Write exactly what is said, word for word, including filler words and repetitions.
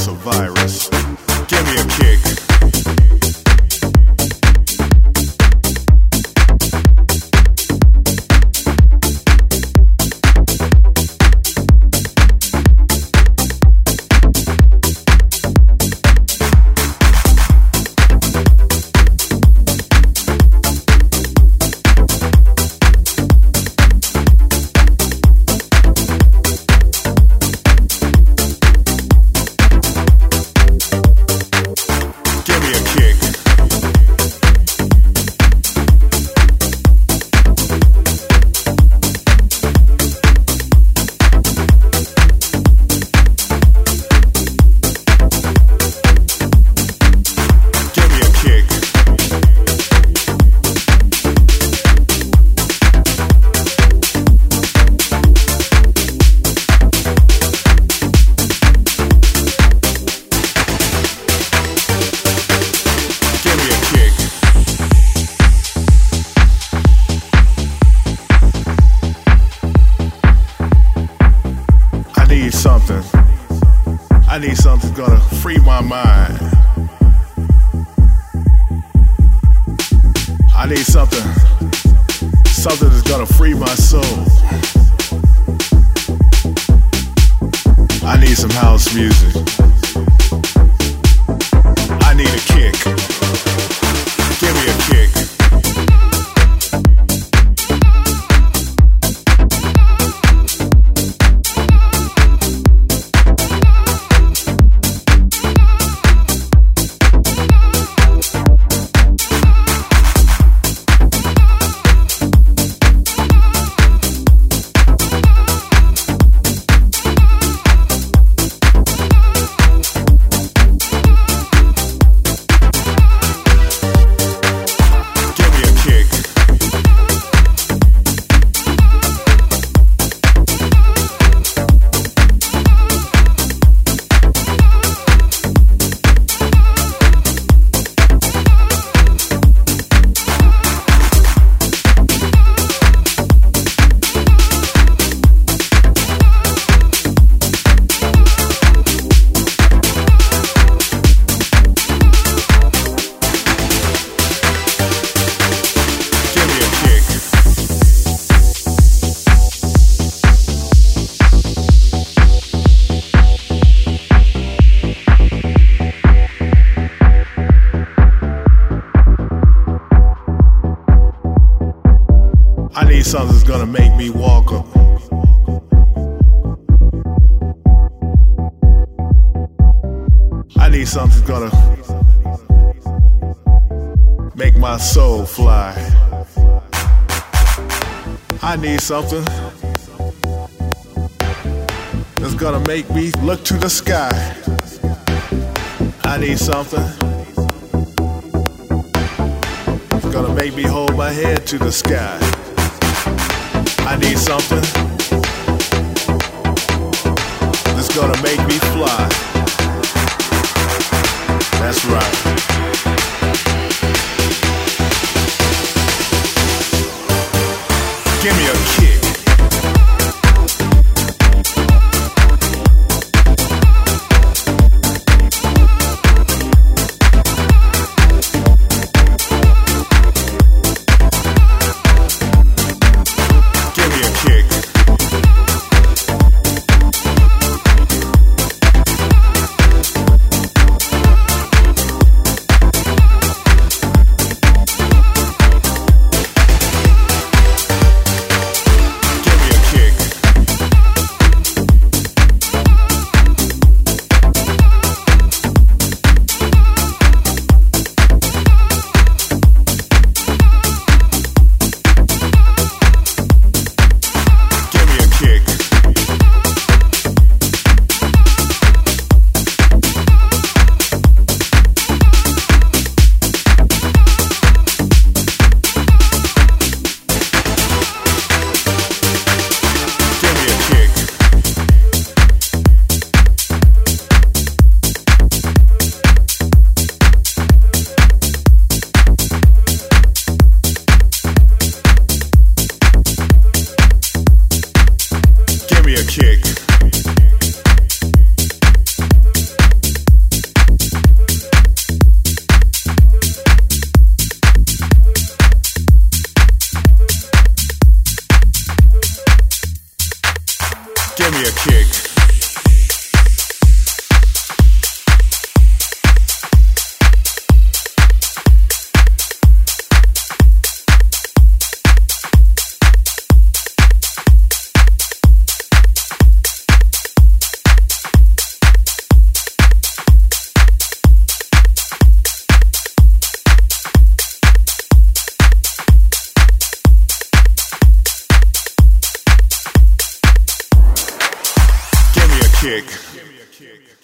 a virus. Give me a kick. I need something that's gonna free my mind. I need something, something that's gonna free my soul. I need some house music. I need a kick. Give me a kick. I need something that's gonna make me walk up. I need something that's gonna make my soul fly. I need something that's gonna make me look to the sky. I need something that's gonna make me hold my head to the sky. I need something that's gonna make me fly. That's right. Give me a kick. Give me a kick. Kick.